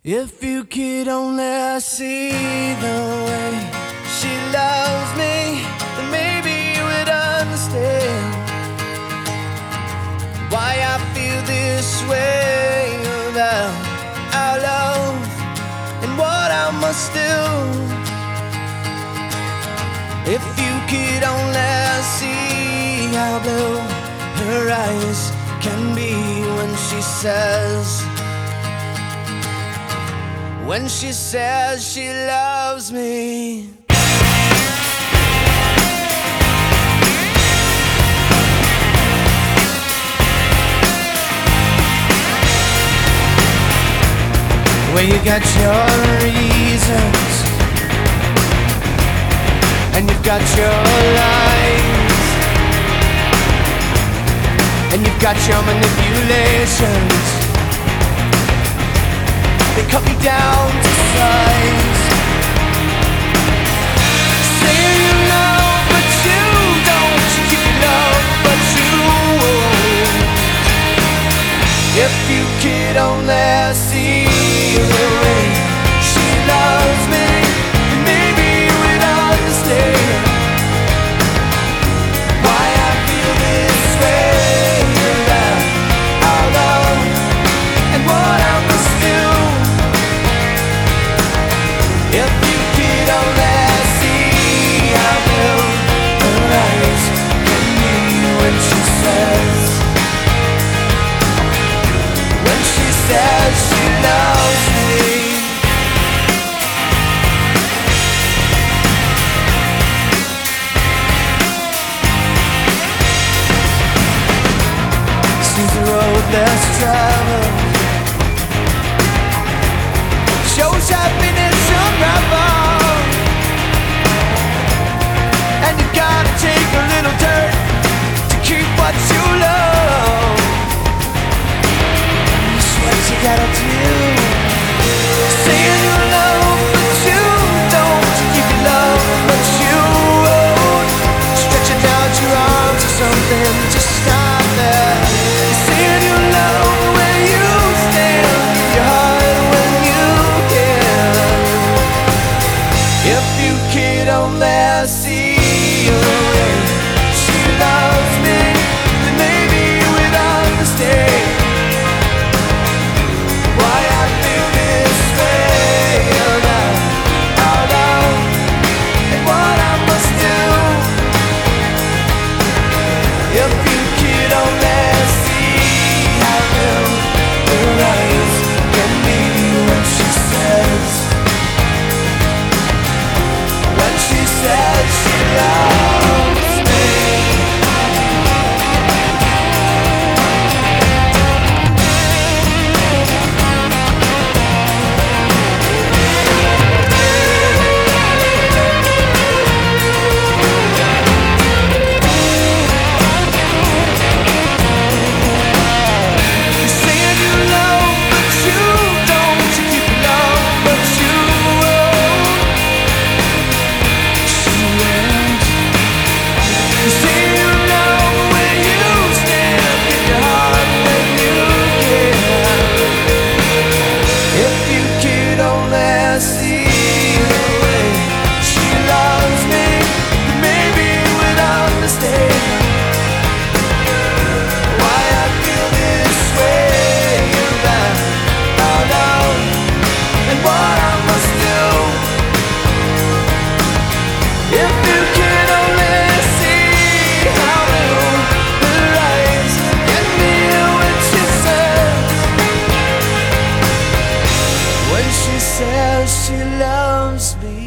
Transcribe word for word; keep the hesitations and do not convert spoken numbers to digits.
If you could only see the way she loves me, then maybe you would understand why I feel this way about our love and what I must do. If you could only see how blue her eyes can be when she says When she says she loves me. Well, you got your reasons and you've got your lies and you've got your manipulations. They cut me down to size. Say you love, but you don't. You keep your love, but you won't. If you could only see the way she loves me, then maybe you would understand why I feel this way about our love and what I must do. If you could only see how blue her eyes can be when she says, when she says she loves me. Seems the road less traveled shows happiness unravel, and you gotta take a little dirt to keep what you love. That's what you gotta do. Saying you love, but you don't. You keep your love, but you won't. Stretching out your arms or something, just stop there. Saying you love where you stand, your heart when you can. If you could only see the way she loves me, then maybe you would understand why I feel this way about our love and what I must do. If you could only see how blue her eyes can be when she says, when she says she loves me. You're saying you love, but you don't. You keep your love, but you won't. She won't. You say you know where you stand, give your heart when you can. If you could only see the way she loves me, then maybe you would understand why I feel this way about our love and what I must do. If you could only see how blue her eyes can be when she says, when she says she loves me.